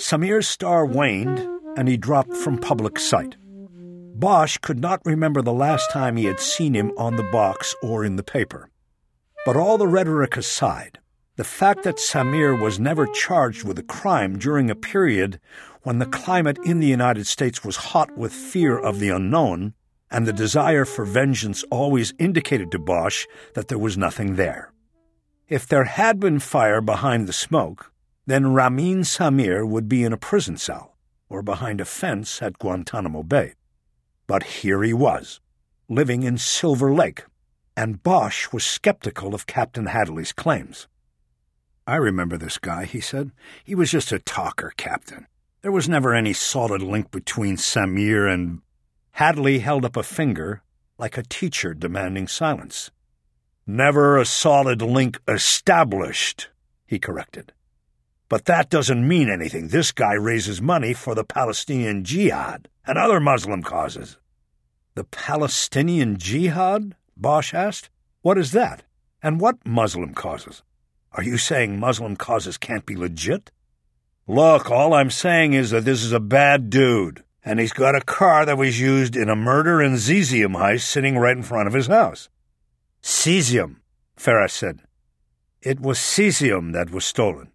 Samir's star waned, and he dropped from public sight. Bosch could not remember the last time he had seen him on the box or in the paper. But all the rhetoric aside, the fact that Samir was never charged with a crime during a period when the climate in the United States was hot with fear of the unknown, and the desire for vengeance always indicated to Bosch that there was nothing there. If there had been fire behind the smoke, then Ramin Samir would be in a prison cell or behind a fence at Guantanamo Bay. But here he was, living in Silver Lake, and Bosch was skeptical of Captain Hadley's claims. "I remember this guy," he said. "He was just a talker, Captain. There was never any solid link between Samir and—" Hadley held up a finger like a teacher demanding silence. "Never a solid link established," he corrected. "But that doesn't mean anything. This guy raises money for the Palestinian Jihad and other Muslim causes." "The Palestinian Jihad?" Bosch asked. "What is that? And what Muslim causes? Are you saying Muslim causes can't be legit?" "Look, all I'm saying is that this is a bad dude, and he's got a car that was used in a murder and cesium heist sitting right in front of his house." "Cesium," Ferris said. "It was cesium that was stolen."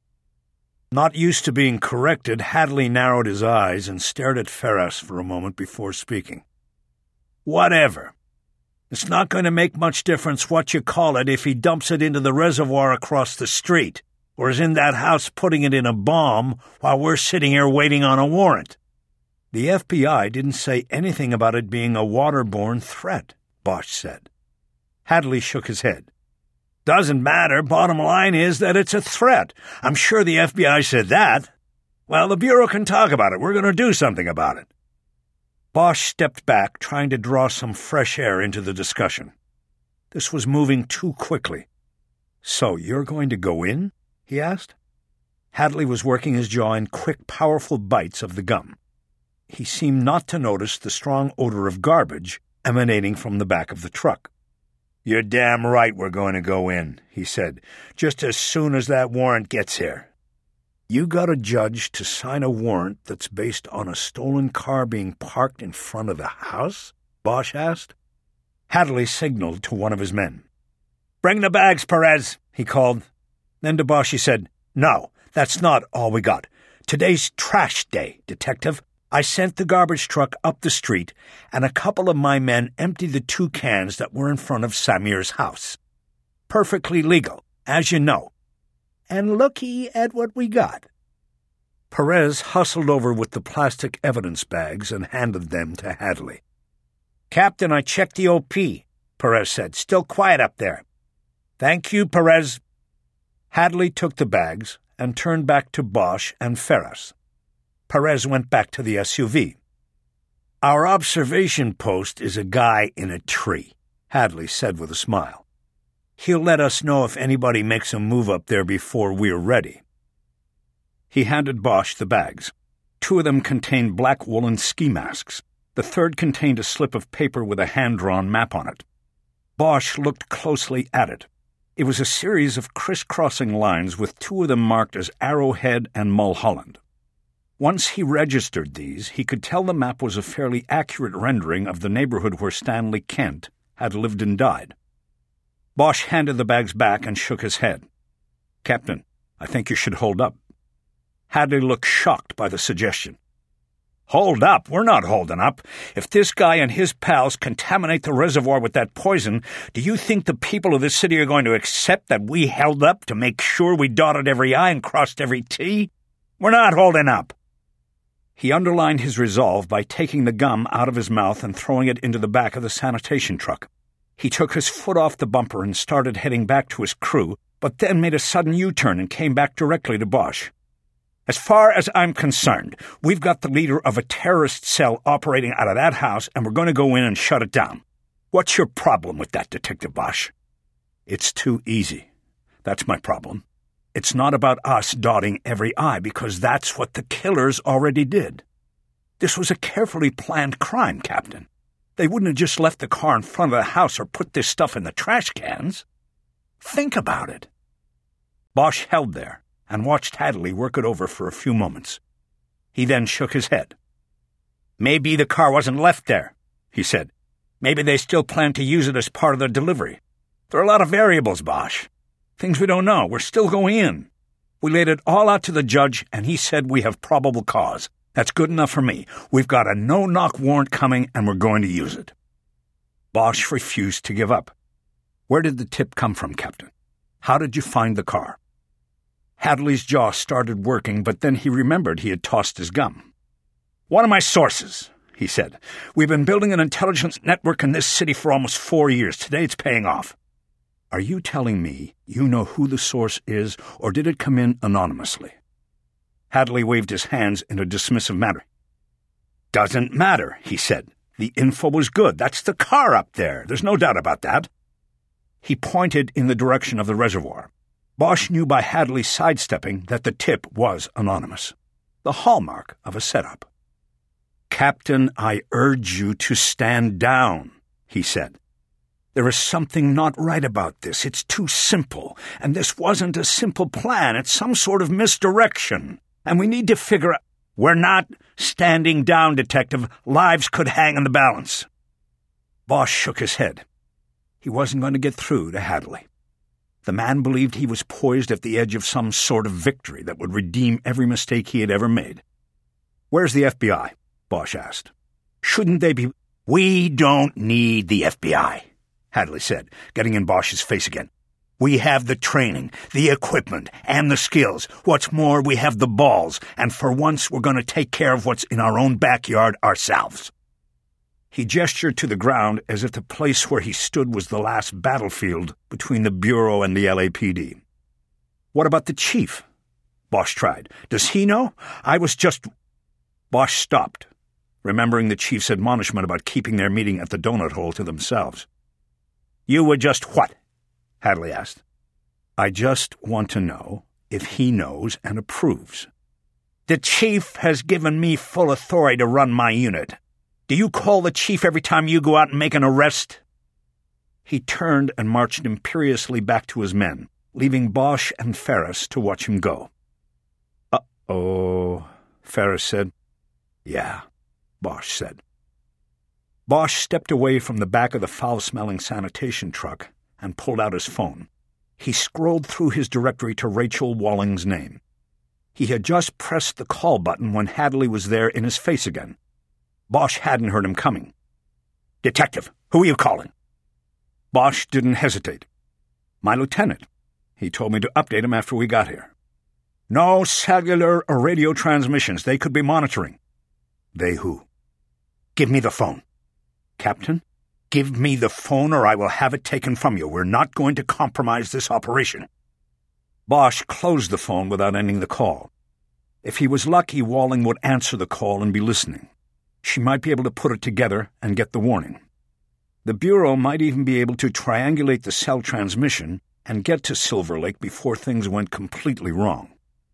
Not used to being corrected, Hadley narrowed his eyes and stared at Ferris for a moment before speaking. "Whatever. It's not going to make much difference what you call it if he dumps it into the reservoir across the street, or is in that house putting it in a bomb while we're sitting here waiting on a warrant." "The FBI didn't say anything about it being a waterborne threat," Bosch said. Hadley shook his head. "Doesn't matter. Bottom line is that it's a threat. I'm sure the FBI said that. Well, the Bureau can talk about it. We're going to do something about it." Bosch stepped back, trying to draw some fresh air into the discussion. This was moving too quickly. "So you're going to go in?" he asked. Hadley was working his jaw in quick, powerful bites of the gum. He seemed not to notice the strong odor of garbage emanating from the back of the truck. "You're damn right we're going to go in," he said, "just as soon as that warrant gets here." "You got a judge to sign a warrant that's based on a stolen car being parked in front of the house?" Bosch asked. Hadley signaled to one of his men. "Bring the bags, Perez," he called. Then to Bosch he said, "No, that's not all we got. Today's trash day, Detective. I sent the garbage truck up the street, and a couple of my men emptied the 2 cans that were in front of Samir's house. Perfectly legal, as you know. And looky at what we got." Perez hustled over with the plastic evidence bags and handed them to Hadley. "Captain, I checked the OP," Perez said. "Still quiet up there." "Thank you, Perez." Hadley took the bags and turned back to Bosch and Ferris. Perez went back to the SUV. "Our observation post is a guy in a tree," Hadley said with a smile. "He'll let us know if anybody makes a move up there before we're ready." He handed Bosch the bags. 2 of them contained black woolen ski masks. The third contained a slip of paper with a hand-drawn map on it. Bosch looked closely at it. It was a series of crisscrossing lines with 2 of them marked as Arrowhead and Mulholland. Once he registered these, he could tell the map was a fairly accurate rendering of the neighborhood where Stanley Kent had lived and died. Bosch handed the bags back and shook his head. "Captain, I think you should hold up." Hadley looked shocked by the suggestion. "Hold up? We're not holding up. If this guy and his pals contaminate the reservoir with that poison, do you think the people of this city are going to accept that we held up to make sure we dotted every I and crossed every T? We're not holding up." He underlined his resolve by taking the gum out of his mouth and throwing it into the back of the sanitation truck. He took his foot off the bumper and started heading back to his crew, but then made a sudden U-turn and came back directly to Bosch. "As far as I'm concerned, we've got the leader of a terrorist cell operating out of that house, and we're going to go in and shut it down. What's your problem with that, Detective Bosch?" "It's too easy. That's my problem. It's not about us dotting every I, because that's what the killers already did. This was a carefully planned crime, Captain. They wouldn't have just left the car in front of the house or put this stuff in the trash cans. Think about it." Bosch held there, and watched Hadley work it over for a few moments. He then shook his head. "Maybe the car wasn't left there," he said. "Maybe they still plan to use it as part of the delivery. There are a lot of variables, Bosch. Things we don't know. We're still going in. We laid it all out to the judge, and he said we have probable cause. That's good enough for me. We've got a no-knock warrant coming, and we're going to use it." Bosch refused to give up. "Where did the tip come from, Captain? How did you find the car?" Hadley's jaw started working, but then he remembered he had tossed his gum. "One of my sources," he said. "We've been building an intelligence network in this city for almost 4 years. Today it's paying off." "Are you telling me you know who the source is, or did it come in anonymously?" Hadley waved his hands in a dismissive manner. "Doesn't matter," he said. "The info was good. That's the car up there. There's no doubt about that." He pointed in the direction of the reservoir. Bosch knew by Hadley sidestepping that the tip was anonymous, the hallmark of a setup. "Captain, I urge you to stand down," he said. "There is something not right about this. It's too simple, and this wasn't a simple plan. It's some sort of misdirection, and we need to figure out—" "We're not standing down, Detective. Lives could hang in the balance." Bosch shook his head. He wasn't going to get through to Hadley. The man believed he was poised at the edge of some sort of victory that would redeem every mistake he had ever made. "Where's the FBI?" Bosch asked. "Shouldn't they be—" "We don't need the FBI," Hadley said, getting in Bosch's face again. "We have the training, the equipment, and the skills. What's more, we have the balls, and for once we're going to take care of what's in our own backyard ourselves." He gestured to the ground as if the place where he stood was the last battlefield between the Bureau and the LAPD. "What about the chief?" Bosch tried. "Does he know? I was just—" Bosch stopped, remembering the chief's admonishment about keeping their meeting at the donut hole to themselves. "You would just what?" Hadley asked. "I just want to know if he knows and approves." "The chief has given me full authority to run my unit. Do you call the chief every time you go out and make an arrest?" He turned and marched imperiously back to his men, leaving Bosch and Ferris to watch him go. "Uh-oh," Ferris said. "Yeah," Bosch said. Bosch stepped away from the back of the foul-smelling sanitation truck and pulled out his phone. He scrolled through his directory to Rachel Walling's name. He had just pressed the call button when Hadley was there in his face again. Bosch hadn't heard him coming. "Detective, who are you calling?" Bosch didn't hesitate. "My lieutenant. He told me to update him after we got here." "No cellular or radio transmissions. They could be monitoring." "They who?" "Give me the phone." "Captain, give me the phone or I will have it taken from you. We're not going to compromise this operation." Bosch closed the phone without ending the call. If he was lucky, Walling would answer the call and be listening. She might be able to put it together and get the warning. The Bureau might even be able to triangulate the cell transmission and get to Silver Lake before things went completely wrong.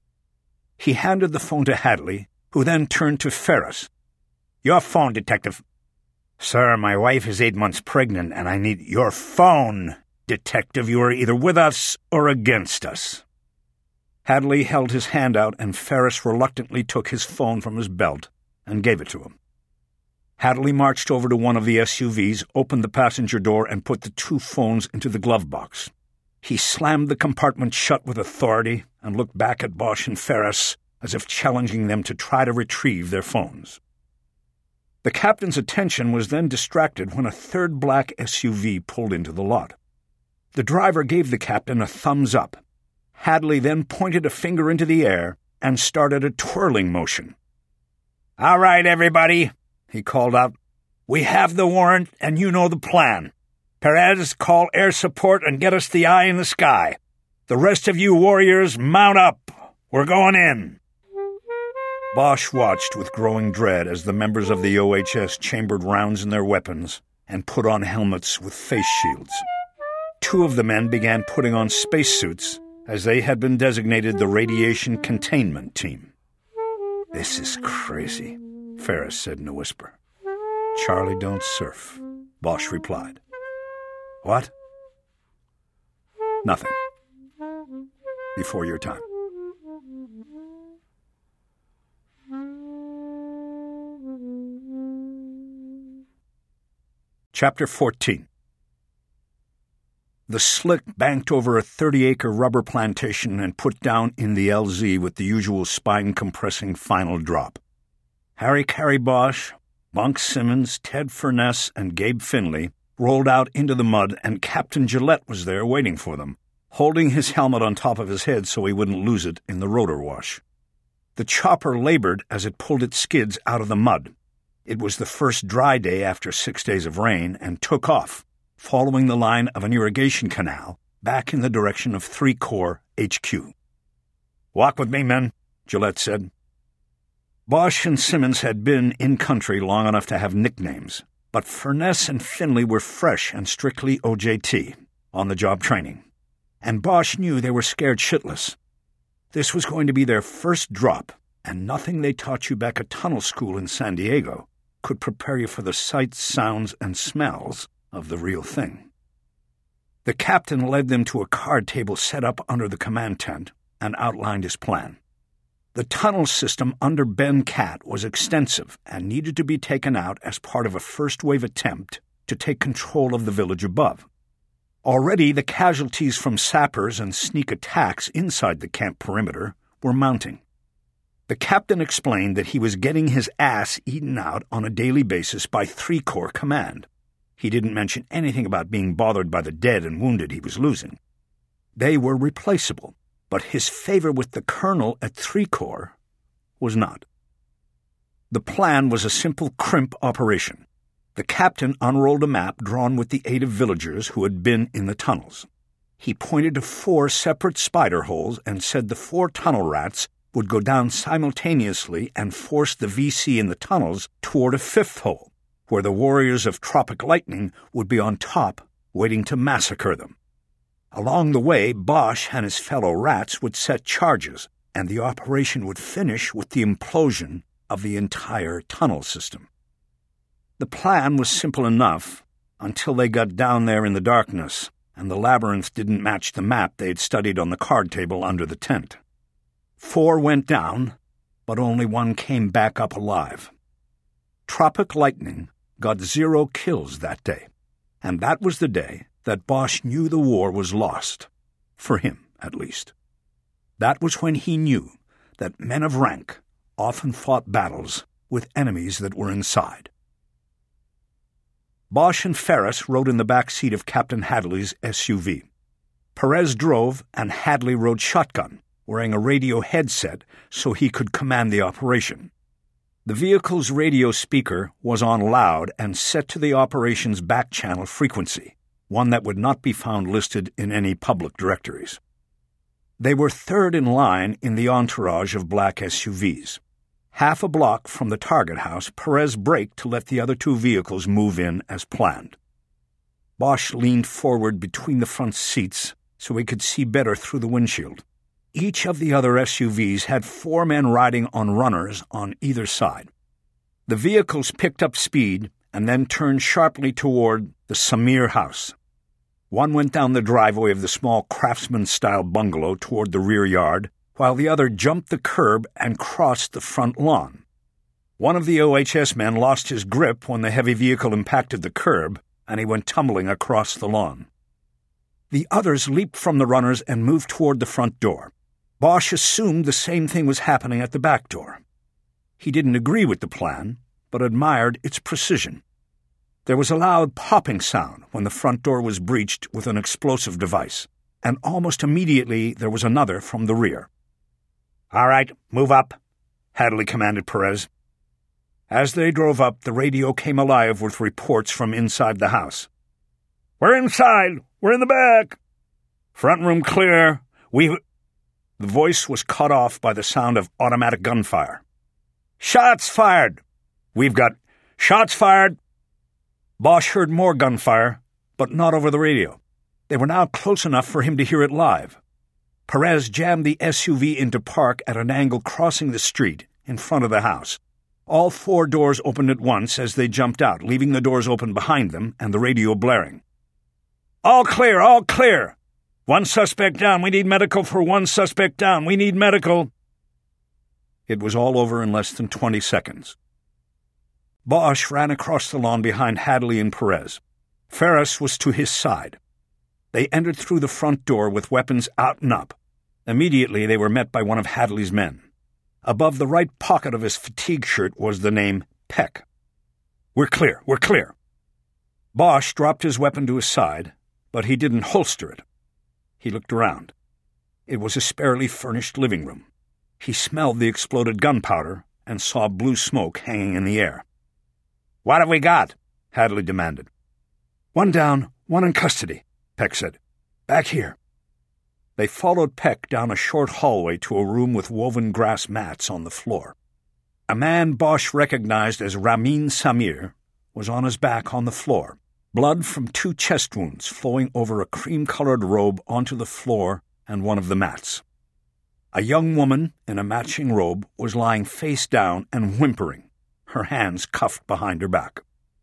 He handed the phone to Hadley, who then turned to Ferris. "Your phone, Detective." "Sir, my wife is 8 months pregnant, and I need—" "Your phone, Detective. You are either with us or against us." Hadley held his hand out, and Ferris reluctantly took his phone from his belt and gave it to him. Hadley marched over to one of the SUVs, opened the passenger door, and put the 2 phones into the glove box. He slammed the compartment shut with authority and looked back at Bosch and Ferris as if challenging them to try to retrieve their phones. The captain's attention was then distracted when a third black SUV pulled into the lot. The driver gave the captain a thumbs up. Hadley then pointed a finger into the air and started a twirling motion. "All right, everybody," he called out. "We have the warrant, and you know the plan. Perez, call air support and get us the eye in the sky. The rest of you warriors, mount up. We're going in." Bosch watched with growing dread as the members of the OHS chambered rounds in their weapons and put on helmets with face shields. 2 of the men began putting on spacesuits as they had been designated the Radiation Containment Team. "This is crazy," Ferris said in a whisper. "Charlie don't surf," Bosch replied. "What?" "Nothing. Before your time." Chapter 14. The slick banked over a 30-acre rubber plantation and put down in the LZ with the usual spine-compressing final drop. Harry Carey Bosch, Bunk Simmons, Ted Furness, and Gabe Finley rolled out into the mud, and Captain Gillette was there waiting for them, holding his helmet on top of his head so he wouldn't lose it in the rotor wash. The chopper labored as it pulled its skids out of the mud. It was the first dry day after 6 days of rain, and took off, following the line of an irrigation canal back in the direction of 3 Corps HQ. "Walk with me, men," Gillette said. Bosch and Simmons had been in country long enough to have nicknames, but Furness and Finley were fresh and strictly OJT, on-the-job training, and Bosch knew they were scared shitless. This was going to be their first drop, and nothing they taught you back at tunnel school in San Diego could prepare you for the sights, sounds, and smells of the real thing. The captain led them to a card table set up under the command tent and outlined his plan. The tunnel system under Ben Cat was extensive and needed to be taken out as part of a first-wave attempt to take control of the village above. Already the casualties from sappers and sneak attacks inside the camp perimeter were mounting. The captain explained that he was getting his ass eaten out on a daily basis by 3 Corps Command. He didn't mention anything about being bothered by the dead and wounded he was losing. They were replaceable, but his favor with the colonel at 3 Corps was not. The plan was a simple crimp operation. The captain unrolled a map drawn with the aid of villagers who had been in the tunnels. He pointed to 4 separate spider holes and said the 4 tunnel rats would go down simultaneously and force the VC in the tunnels toward a 5th hole, where the warriors of Tropic Lightning would be on top, waiting to massacre them. Along the way, Bosch and his fellow rats would set charges, and the operation would finish with the implosion of the entire tunnel system. The plan was simple enough until they got down there in the darkness, and the labyrinth didn't match the map they'd studied on the card table under the tent. 4 went down, but only 1 came back up alive. Tropic Lightning got 0 kills that day, and that was the day that Bosch knew the war was lost, for him at least. That was when he knew that men of rank often fought battles with enemies that were inside. Bosch and Ferris rode in the back seat of Captain Hadley's SUV. Perez drove, and Hadley rode shotgun, wearing a radio headset so he could command the operation. The vehicle's radio speaker was on loud and set to the operation's back-channel frequency, one that would not be found listed in any public directories. They were third in line in the entourage of black SUVs. Half a block from the target house, Perez braked to let the other 2 vehicles move in as planned. Bosch leaned forward between the front seats so he could see better through the windshield. Each of the other SUVs had 4 men riding on runners on either side. The vehicles picked up speed and then turned sharply toward the Samir house. One went down the driveway of the small craftsman-style bungalow toward the rear yard, while the other jumped the curb and crossed the front lawn. One of the OHS men lost his grip when the heavy vehicle impacted the curb, and he went tumbling across the lawn. The others leaped from the runners and moved toward the front door. Bosch assumed the same thing was happening at the back door. He didn't agree with the plan, but admired its precision. There was a loud popping sound when the front door was breached with an explosive device, and almost immediately there was another from the rear. "All right, move up," Hadley commanded Perez. As they drove up, the radio came alive with reports from inside the house. "We're inside! We're in the back! Front room clear. The voice was cut off by the sound of automatic gunfire. "Shots fired! We've got shots fired!" Bosch heard more gunfire, but not over the radio. They were now close enough for him to hear it live. Perez jammed the SUV into park at an angle crossing the street in front of the house. All 4 doors opened at once as they jumped out, leaving the doors open behind them and the radio blaring. "All clear, all clear! 1 suspect down. We need medical for 1 suspect down. We need medical." It was all over in less than 20 seconds. Bosch ran across the lawn behind Hadley and Perez. Ferris was to his side. They entered through the front door with weapons out and up. Immediately they were met by one of Hadley's men. Above the right pocket of his fatigue shirt was the name Peck. "We're clear, we're clear." Bosch dropped his weapon to his side, but he didn't holster it. He looked around. It was a sparely furnished living room. He smelled the exploded gunpowder and saw blue smoke hanging in the air. "What have we got?" Hadley demanded. "One down, one in custody," Peck said. "Back here." They followed Peck down a short hallway to a room with woven grass mats on the floor. A man Bosch recognized as Ramin Samir was on his back on the floor, blood from 2 chest wounds flowing over a cream-colored robe onto the floor and one of the mats. A young woman in a matching robe was lying face down and whimpering, her hands cuffed behind her back.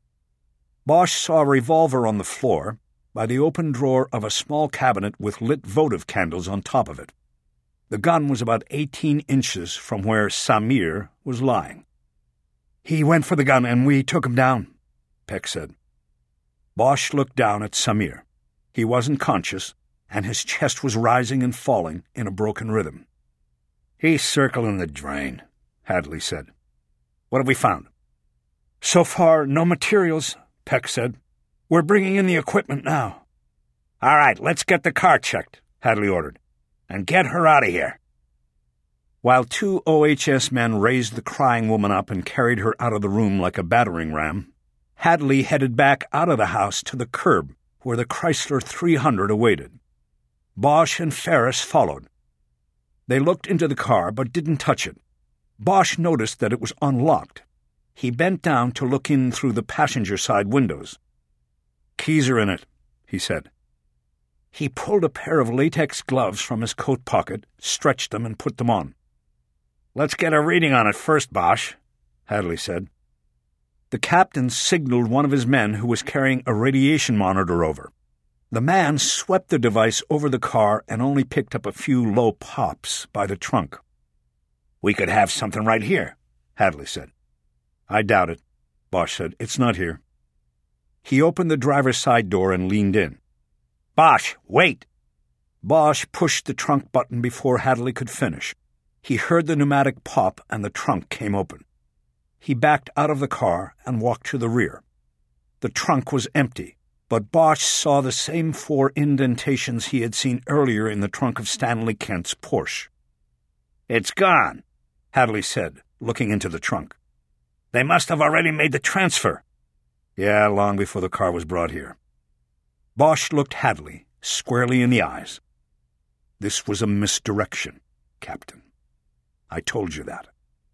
Bosch saw a revolver on the floor by the open drawer of a small cabinet with lit votive candles on top of it. The gun was about 18 inches from where Samir was lying. "He went for the gun and we took him down," Peck said. Bosch looked down at Samir. He wasn't conscious, and his chest was rising and falling in a broken rhythm. "He's circling the drain," Hadley said. "What have we found?" "So far, no materials," Peck said. "We're bringing in the equipment now." "All right, let's get the car checked," Hadley ordered, "and get her out of here." While 2 OHS men raised the crying woman up and carried her out of the room like a battering ram, Hadley headed back out of the house to the curb where the Chrysler 300 awaited. Bosch and Ferris followed. They looked into the car but didn't touch it. Bosch noticed that it was unlocked. He bent down to look in through the passenger side windows. "Keys are in it," he said. He pulled a pair of latex gloves from his coat pocket, stretched them, and put them on. "Let's get a reading on it first, Bosch," Hadley said. The captain signaled one of his men who was carrying a radiation monitor over. The man swept the device over the car and only picked up a few low pops by the trunk. "We could have something right here," Hadley said. "I doubt it," Bosch said. "It's not here." He opened the driver's side door and leaned in. "Bosch, wait!" Bosch pushed the trunk button before Hadley could finish. He heard the pneumatic pop and the trunk came open. He backed out of the car and walked to the rear. The trunk was empty, but Bosch saw the same 4 indentations he had seen earlier in the trunk of Stanley Kent's Porsche. "It's gone," Hadley said, looking into the trunk. "They must have already made the transfer." "Yeah, long before the car was brought here." Bosch looked Hadley squarely in the eyes. "This was a misdirection, Captain. I told you that."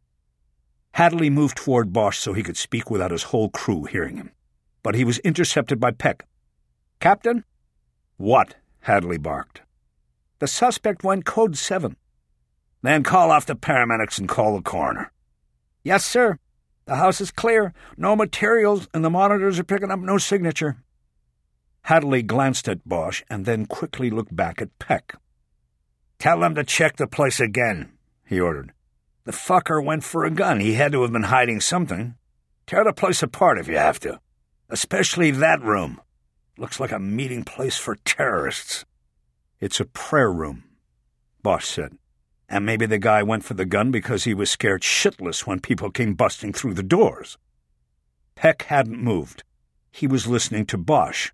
Hadley moved toward Bosch so he could speak without his whole crew hearing him. But he was intercepted by Peck. "Captain?" "What?" Hadley barked. "The suspect went code 7. "Then call off the paramedics and call the coroner." "Yes, sir. The house is clear. No materials, and the monitors are picking up no signature." Hadley glanced at Bosch and then quickly looked back at Peck. "Tell them to check the place again," he ordered. "The fucker went for a gun. He had to have been hiding something. Tear the place apart if you have to. Especially that room. Looks like a meeting place for terrorists." "It's a prayer room," Bosch said. "And maybe the guy went for the gun because he was scared shitless when people came busting through the doors." Peck hadn't moved. He was listening to Bosch.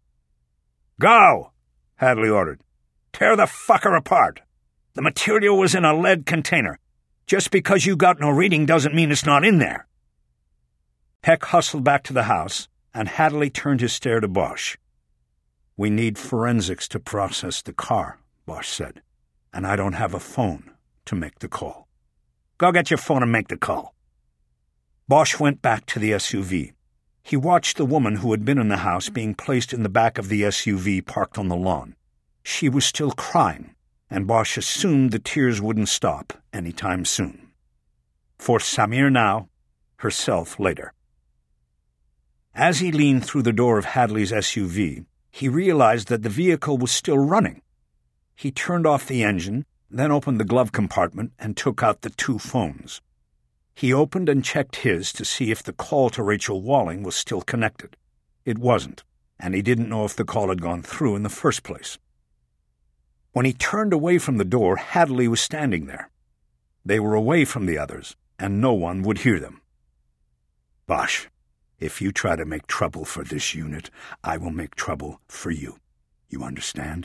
"Go!" Hadley ordered. "Tear the fucker apart. The material was in a lead container. Just because you got no reading doesn't mean it's not in there." Peck hustled back to the house, and Hadley turned his stare to Bosch. "We need forensics to process the car," Bosch said, "and I don't have a phone to make the call." "Go get your phone and make the call." Bosch went back to the SUV. He watched the woman who had been in the house being placed in the back of the SUV parked on the lawn. She was still crying, and Bosch assumed the tears wouldn't stop any time soon. For Samir now, herself later. As he leaned through the door of Hadley's SUV, he realized that the vehicle was still running. He turned off the engine, then opened the glove compartment and took out the 2 phones. He opened and checked his to see if the call to Rachel Walling was still connected. It wasn't, and he didn't know if the call had gone through in the first place. When he turned away from the door, Hadley was standing there. They were away from the others, and no one would hear them. "Bosch, if you try to make trouble for this unit, I will make trouble for you. You understand?"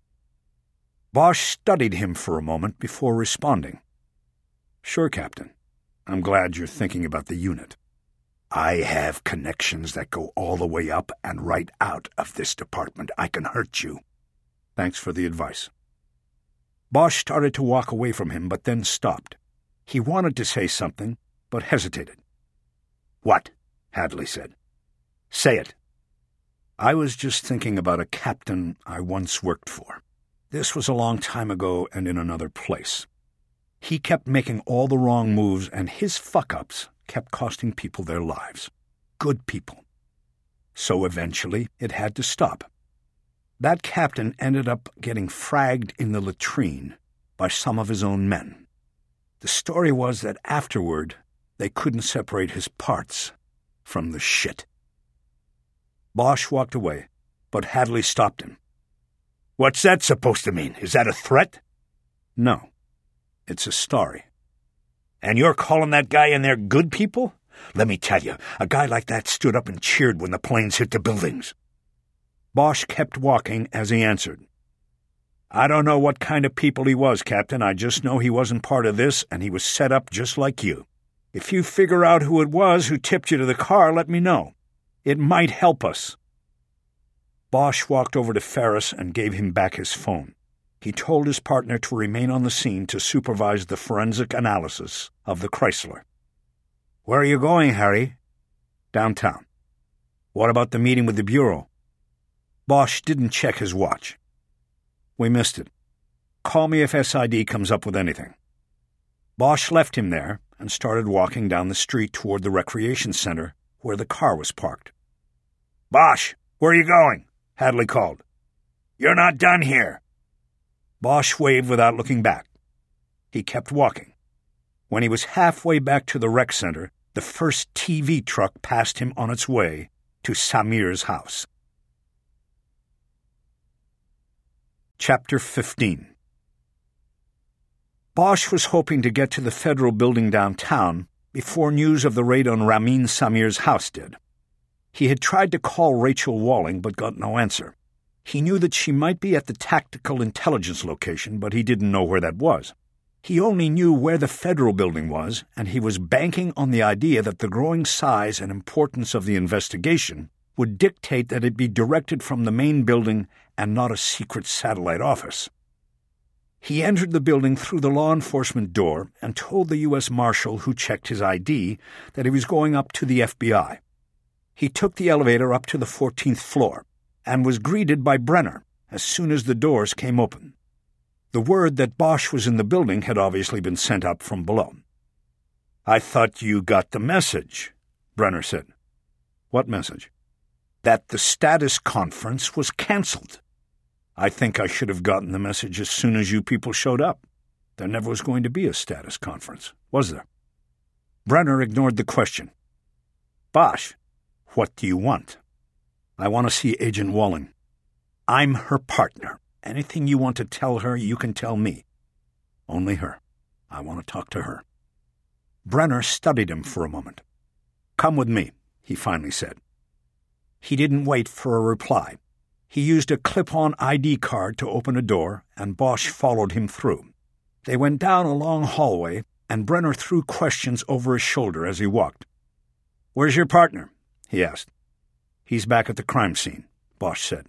Bosch studied him for a moment before responding. "Sure, Captain. I'm glad you're thinking about the unit. I have connections that go all the way up and right out of this department. I can hurt you. Thanks for the advice." Bosch started to walk away from him, but then stopped. He wanted to say something, but hesitated. "What?" Hadley said. "Say it." "I was just thinking about a captain I once worked for. This was a long time ago and in another place. He kept making all the wrong moves, and his fuck-ups kept costing people their lives. Good people. So eventually it had to stop. That captain ended up getting fragged in the latrine by some of his own men. The story was that afterward they couldn't separate his parts from the shit." Bosch walked away, but Hadley stopped him. "What's that supposed to mean? Is that a threat?" "No. It's a story." "And you're calling that guy in there good people? Let me tell you, a guy like that stood up and cheered when the planes hit the buildings." Bosch kept walking as he answered. "I don't know what kind of people he was, Captain. I just know he wasn't part of this, and he was set up just like you. If you figure out who it was who tipped you to the car, let me know. It might help us." Bosch walked over to Ferris and gave him back his phone. He told his partner to remain on the scene to supervise the forensic analysis of the Chrysler. "Where are you going, Harry?" "Downtown." "What about the meeting with the Bureau?" Bosch didn't check his watch. "We missed it. Call me if SID comes up with anything." Bosch left him there and started walking down the street toward the recreation center where the car was parked. "Bosch, where are you going?" Hadley called. "You're not done here." Bosch waved without looking back. He kept walking. When he was halfway back to the rec center, the first TV truck passed him on its way to Samir's house. Chapter 15. Bosch was hoping to get to the federal building downtown before news of the raid on Ramin Samir's house did. He had tried to call Rachel Walling but got no answer. He knew that she might be at the tactical intelligence location, but he didn't know where that was. He only knew where the federal building was, and he was banking on the idea that the growing size and importance of the investigation would dictate that it be directed from the main building and not a secret satellite office. He entered the building through the law enforcement door and told the U.S. Marshal who checked his ID that he was going up to the FBI. He took the elevator up to the 14th floor and was greeted by Brenner as soon as the doors came open. The word that Bosch was in the building had obviously been sent up from below. "I thought you got the message," Brenner said. "What message?" "That the status conference was cancelled." "I think I should have gotten the message as soon as you people showed up. There never was going to be a status conference, was there?" Brenner ignored the question. "Bosch, what do you want?" "I want to see Agent Walling." "I'm her partner. Anything you want to tell her, you can tell me." "Only her. I want to talk to her." Brenner studied him for a moment. "Come with me," he finally said. He didn't wait for a reply. He used a clip-on ID card to open a door, and Bosch followed him through. They went down a long hallway, and Brenner threw questions over his shoulder as he walked. "Where's your partner?" he asked. "He's back at the crime scene," Bosch said.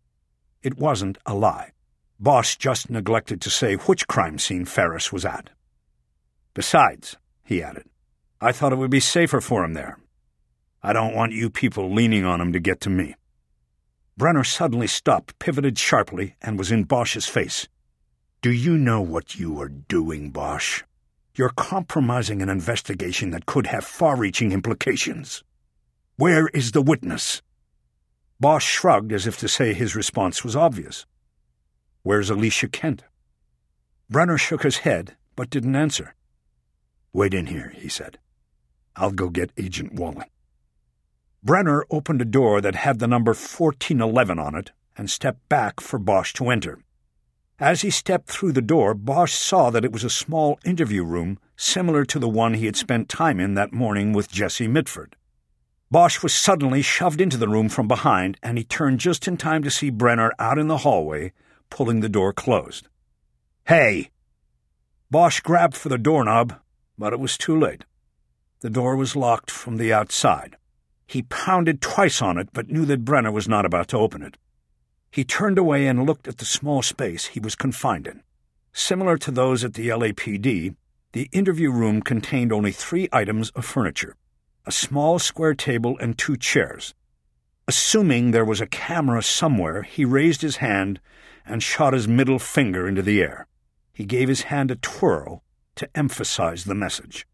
It wasn't a lie. Bosch just neglected to say which crime scene Ferris was at. "Besides," he added, "I thought it would be safer for him there. I don't want you people leaning on him to get to me." Brenner suddenly stopped, pivoted sharply, and was in Bosch's face. "Do you know what you are doing, Bosch? You're compromising an investigation that could have far-reaching implications. Where is the witness?" Bosch shrugged as if to say his response was obvious. "Where's Alicia Kent?" Brenner shook his head, but didn't answer. "Wait in here," he said. "I'll go get Agent Walling." Brenner opened a door that had the number 1411 on it and stepped back for Bosch to enter. As he stepped through the door, Bosch saw that it was a small interview room similar to the one he had spent time in that morning with Jesse Mitford. Bosch was suddenly shoved into the room from behind, and he turned just in time to see Brenner out in the hallway, pulling the door closed. "Hey!" Bosch grabbed for the doorknob, but it was too late. The door was locked from the outside. He pounded twice on it, but knew that Brenner was not about to open it. He turned away and looked at the small space he was confined in. Similar to those at the LAPD, the interview room contained only 3 items of furniture: a small square table and 2 chairs. Assuming there was a camera somewhere, he raised his hand and shot his middle finger into the air. He gave his hand a twirl to emphasize the message.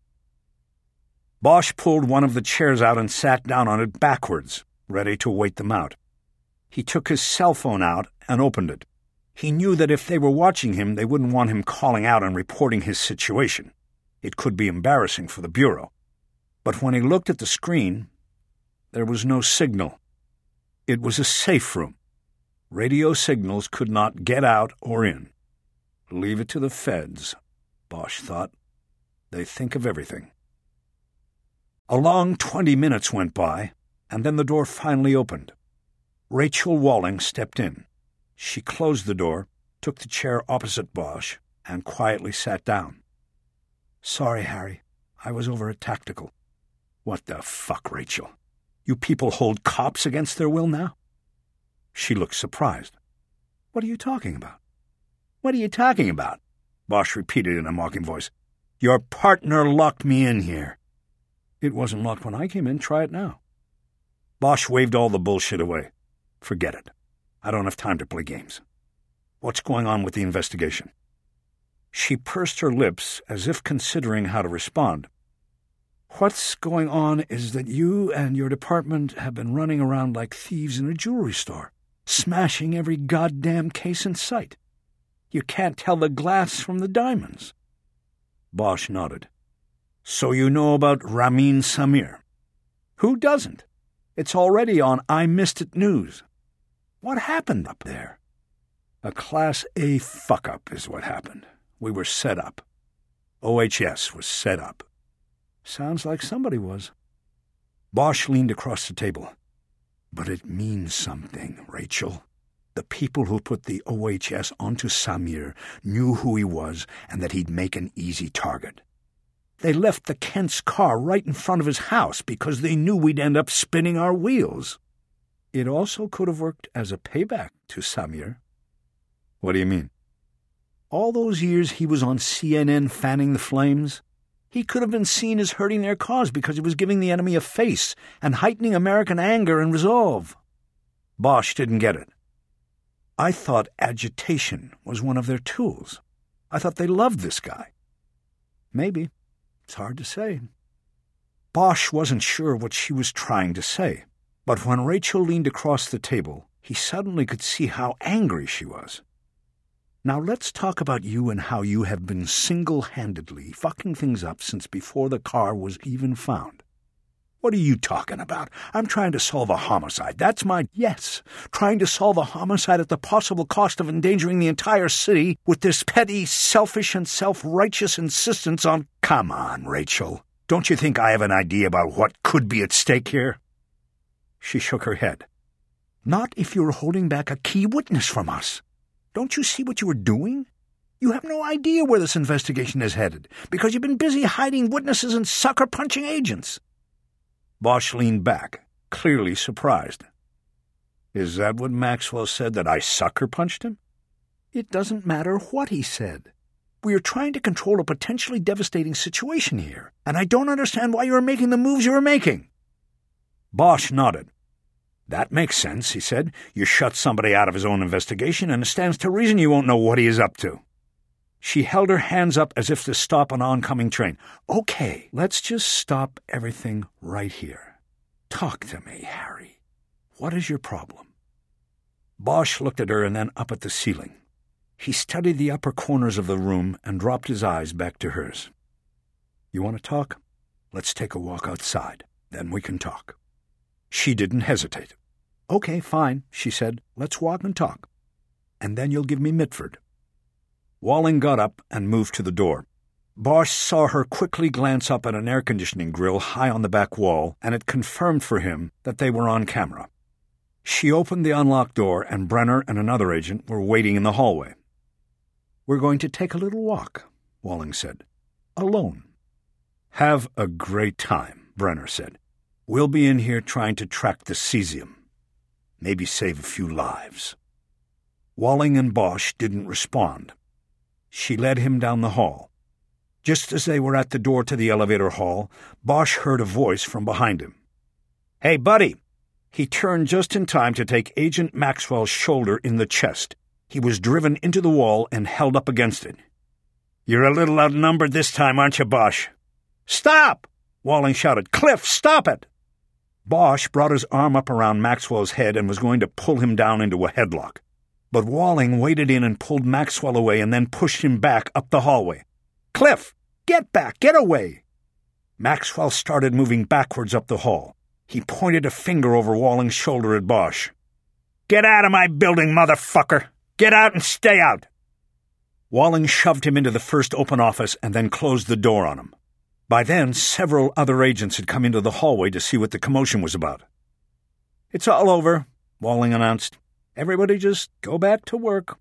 Bosch pulled one of the chairs out and sat down on it backwards, ready to wait them out. He took his cell phone out and opened it. He knew that if they were watching him, they wouldn't want him calling out and reporting his situation. It could be embarrassing for the Bureau. But when he looked at the screen, there was no signal. It was a safe room. Radio signals could not get out or in. Leave it to the feds, Bosch thought. They think of everything. A long 20 minutes went by, and then the door finally opened. Rachel Walling stepped in. She closed the door, took the chair opposite Bosch, and quietly sat down. "Sorry, Harry. I was over at Tactical." "What the fuck, Rachel? You people hold cops against their will now?" She looked surprised. "What are you talking about?" "What are you talking about?" Bosch repeated in a mocking voice. "Your partner locked me in here." "It wasn't locked when I came in. Try it now." Bosch waved all the bullshit away. "Forget it. I don't have time to play games. What's going on with the investigation?" She pursed her lips as if considering how to respond. "What's going on is that you and your department have been running around like thieves in a jewelry store, smashing every goddamn case in sight. You can't tell the glass from the diamonds." Bosch nodded. "So you know about Ramin Samir?" "Who doesn't? It's already on I Missed It News." "What happened up there?" "A Class A fuck-up is what happened. We were set up. OHS was set up." "Sounds like somebody was." Bosch leaned across the table. "But it means something, Rachel. The people who put the OHS onto Samir knew who he was and that he'd make an easy target. They left the Kent's car right in front of his house because they knew we'd end up spinning our wheels. It also could have worked as a payback to Samir." "What do you mean?" "All those years he was on CNN fanning the flames, he could have been seen as hurting their cause because he was giving the enemy a face and heightening American anger and resolve." Bosch didn't get it. "I thought agitation was one of their tools. I thought they loved this guy." "Maybe. It's hard to say." Bosch wasn't sure what she was trying to say, but when Rachel leaned across the table, he suddenly could see how angry she was. "Now let's talk about you and how you have been single-handedly fucking things up since before the car was even found." "What are you talking about? I'm trying to solve a homicide. That's my—" "Yes, trying to solve a homicide at the possible cost of endangering the entire city with this petty, selfish, and self-righteous insistence on—" "Come on, Rachel. Don't you think I have an idea about what could be at stake here?" She shook her head. "Not if you're holding back a key witness from us. Don't you see what you were doing? You have no idea where this investigation is headed, because you've been busy hiding witnesses and sucker-punching agents." Bosch leaned back, clearly surprised. "Is that what Maxwell said, that I sucker-punched him?" "It doesn't matter what he said. We are trying to control a potentially devastating situation here, and I don't understand why you are making the moves you are making." Bosch nodded. "That makes sense," he said. "You shut somebody out of his own investigation, and it stands to reason you won't know what he is up to." She held her hands up as if to stop an oncoming train. "Okay, let's just stop everything right here. Talk to me, Harry. What is your problem?" Bosch looked at her and then up at the ceiling. He studied the upper corners of the room and dropped his eyes back to hers. You want to talk? Let's take a walk outside. Then we can talk. She didn't hesitate. Okay, fine, she said. Let's walk and talk. And then you'll give me Mitford. Walling got up and moved to the door. Bosch saw her quickly glance up at an air conditioning grill high on the back wall, and it confirmed for him that they were on camera. She opened the unlocked door, and Brenner and another agent were waiting in the hallway. We're going to take a little walk, Walling said. Alone. Have a great time, Brenner said. We'll be in here trying to track the cesium. Maybe save a few lives. Walling and Bosch didn't respond. She led him down the hall. Just as they were at the door to the elevator hall, Bosch heard a voice from behind him. Hey, buddy! He turned just in time to take Agent Maxwell's shoulder in the chest. He was driven into the wall and held up against it. You're a little outnumbered this time, aren't you, Bosch? Stop! Walling shouted. Cliff, stop it! Bosch brought his arm up around Maxwell's head and was going to pull him down into a headlock. But Walling waded in and pulled Maxwell away and then pushed him back up the hallway. Cliff, get back, get away! Maxwell started moving backwards up the hall. He pointed a finger over Walling's shoulder at Bosch. Get out of my building, motherfucker! Get out and stay out! Walling shoved him into the first open office and then closed the door on him. By then, several other agents had come into the hallway to see what the commotion was about. It's all over, Walling announced. Everybody just go back to work.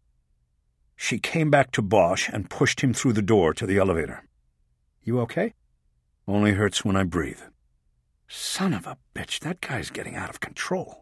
She came back to Bosch and pushed him through the door to the elevator. You okay? Only hurts when I breathe. Son of a bitch, that guy's getting out of control.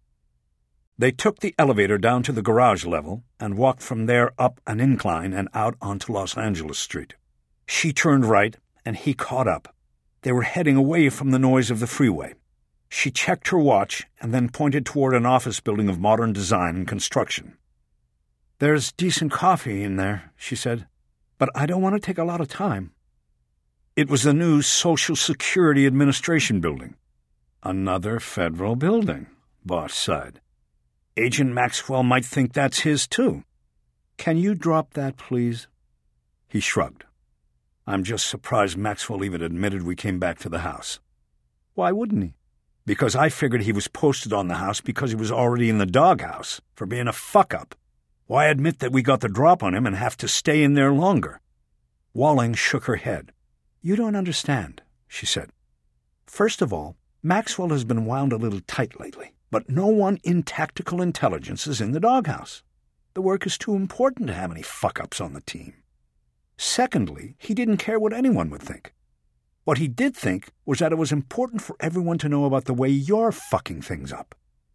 They took the elevator down to the garage level and walked from there up an incline and out onto Los Angeles Street. She turned right, and he caught up. They were heading away from the noise of the freeway. She checked her watch and then pointed toward an office building of modern design and construction. There's decent coffee in there, she said, but I don't want to take a lot of time. It was the new Social Security Administration building. Another federal building, Bosch sighed. Agent Maxwell might think that's his, too. Can you drop that, please? He shrugged. I'm just surprised Maxwell even admitted we came back to the house. Why wouldn't he? Because I figured he was posted on the house because he was already in the doghouse for being a fuck-up. Why admit that we got the drop on him and have to stay in there longer? Walling shook her head. You don't understand, she said. First of all, Maxwell has been wound a little tight lately, but no one in tactical intelligence is in the doghouse. The work is too important to have any fuck-ups on the team. Secondly, he didn't care what anyone would think. What he did think was that it was important for everyone to know about the way you're fucking things up.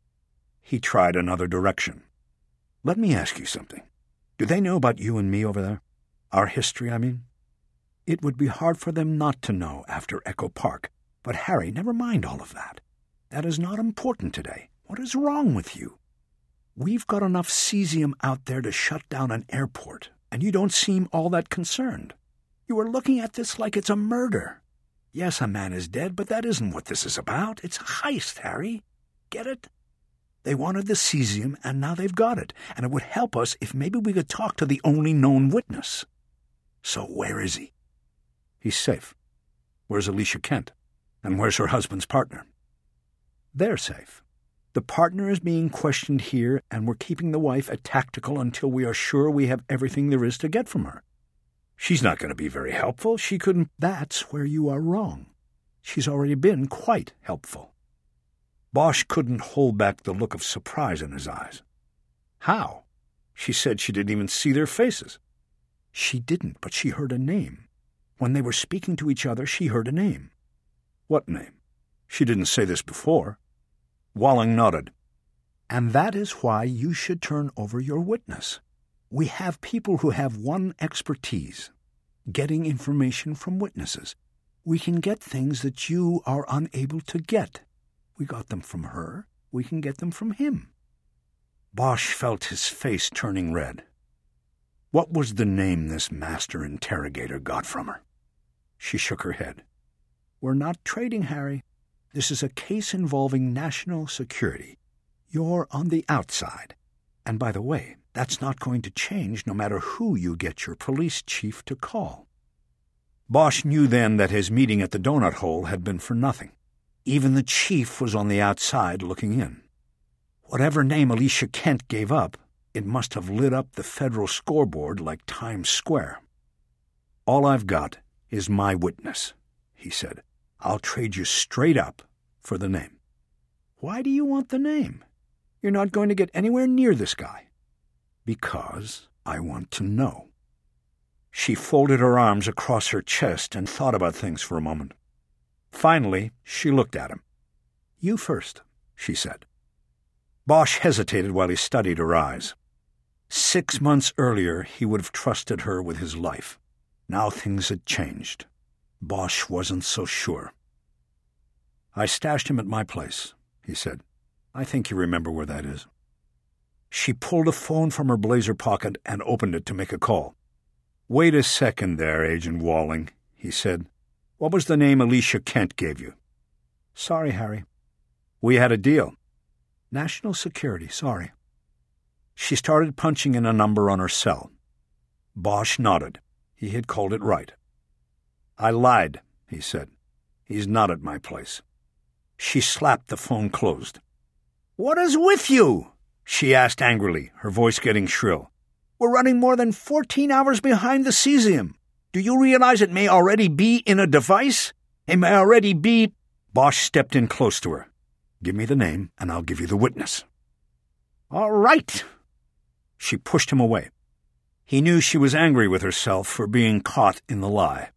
He tried another direction. Let me ask you something. Do they know about you and me over there? Our history, I mean? It would be hard for them not to know after Echo Park. But Harry, never mind all of that. That is not important today. What is wrong with you? We've got enough cesium out there to shut down an airport, and you don't seem all that concerned. You are looking at this like it's a murder. Yes, a man is dead, but that isn't what this is about. It's a heist, Harry. Get it? They wanted the cesium, and now they've got it, and it would help us if maybe we could talk to the only known witness. So where is he? He's safe. Where's Alicia Kent? And where's her husband's partner? They're safe. The partner is being questioned here, and we're keeping the wife at tactical until we are sure we have everything there is to get from her. She's not going to be very helpful. She couldn't. That's where you are wrong. She's already been quite helpful. Bosch couldn't hold back the look of surprise in his eyes. How? She said she didn't even see their faces. She didn't, but she heard a name. When they were speaking to each other, she heard a name. What name? She didn't say this before. Walling nodded. And that is why you should turn over your witness. We have people who have one expertise, getting information from witnesses. We can get things that you are unable to get. We got them from her. We can get them from him. Bosch felt his face turning red. What was the name this master interrogator got from her? She shook her head. We're not trading, Harry. This is a case involving national security. You're on the outside. And by the way, that's not going to change no matter who you get your police chief to call. Bosch knew then that his meeting at the donut hole had been for nothing. Even the chief was on the outside looking in. Whatever name Alicia Kent gave up, it must have lit up the federal scoreboard like Times Square. "All I've got is my witness," he said. "I'll trade you straight up for the name." "Why do you want the name? You're not going to get anywhere near this guy." "Because I want to know." She folded her arms across her chest and thought about things for a moment. Finally, she looked at him. "You first," she said. Bosch hesitated while he studied her eyes. 6 months earlier, he would have trusted her with his life. Now things had changed. Bosch wasn't so sure. "I stashed him at my place," he said. "I think you remember where that is." She pulled a phone from her blazer pocket and opened it to make a call. "Wait a second there, Agent Walling," he said. "What was the name Alicia Kent gave you?" "Sorry, Harry." "We had a deal." "National Security, sorry." She started punching in a number on her cell. Bosch nodded. He had called it right. "I lied," he said. "He's not at my place." She slapped the phone closed. "What is with you?" she asked angrily, her voice getting shrill. "We're running more than 14 hours behind the cesium. Do you realize it may already be in a device? It may already be—" Bosch stepped in close to her. "Give me the name, and I'll give you the witness." "All right." She pushed him away. He knew she was angry with herself for being caught in the lie.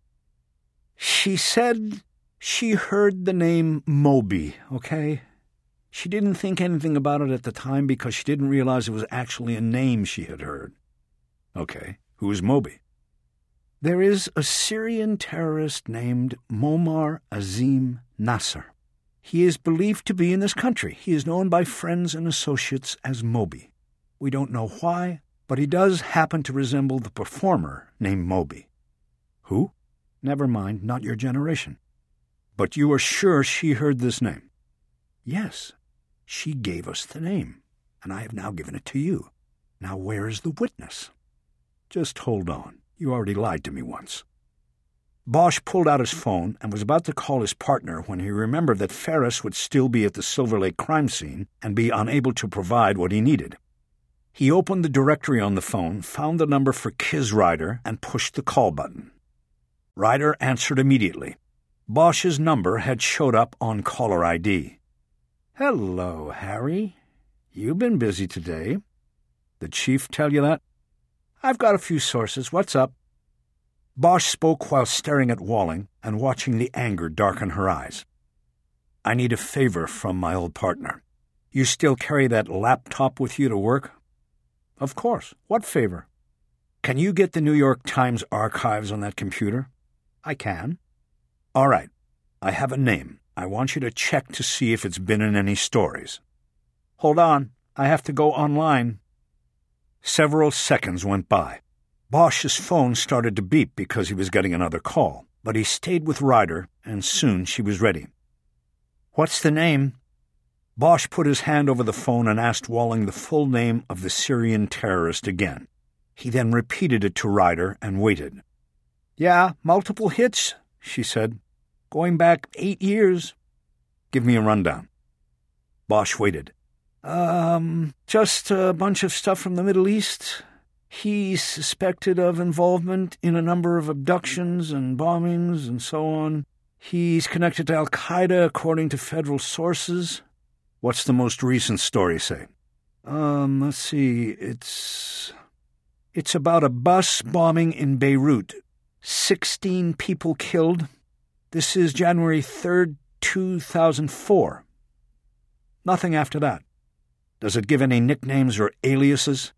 "She said she heard the name Moby, okay? She didn't think anything about it at the time because she didn't realize it was actually a name she had heard." "Okay, who is Moby?" "There is a Syrian terrorist named Muammar Azim Nasser. He is believed to be in this country. He is known by friends and associates as Moby. We don't know why, but he does happen to resemble the performer named Moby." "Who?" "Never mind, not your generation." "But you are sure she heard this name?" "Yes. She gave us the name, and I have now given it to you. Now where is the witness?" "Just hold on. You already lied to me once." Bosch pulled out his phone and was about to call his partner when he remembered that Ferris would still be at the Silver Lake crime scene and be unable to provide what he needed. He opened the directory on the phone, found the number for Kiz Ryder, and pushed the call button. Ryder answered immediately. Bosch's number had showed up on caller ID. "Hello, Harry. You've been busy today." "The chief tell you that?" "I've got a few sources. What's up?" Bosch spoke while staring at Walling and watching the anger darken her eyes. "I need a favor from my old partner. You still carry that laptop with you to work?" "Of course. What favor?" "Can you get the New York Times archives on that computer?" "I can." "All right. I have a name. I want you to check to see if it's been in any stories." "Hold on. I have to go online." Several seconds went by. Bosch's phone started to beep because he was getting another call, but he stayed with Ryder, and soon she was ready. "What's the name?" Bosch put his hand over the phone and asked Walling the full name of the Syrian terrorist again. He then repeated it to Ryder and waited. "Yeah, multiple hits," she said. "Going back 8 years." "Give me a rundown." Bosch waited. Just a bunch of stuff from the Middle East. He's suspected of involvement in a number of abductions and bombings and so on. He's connected to Al-Qaeda according to federal sources." "What's the most recent story say?" Let's see. It's about a bus bombing in Beirut. 16 people killed. This is January 3rd, 2004. Nothing after that. Does it give any nicknames or aliases?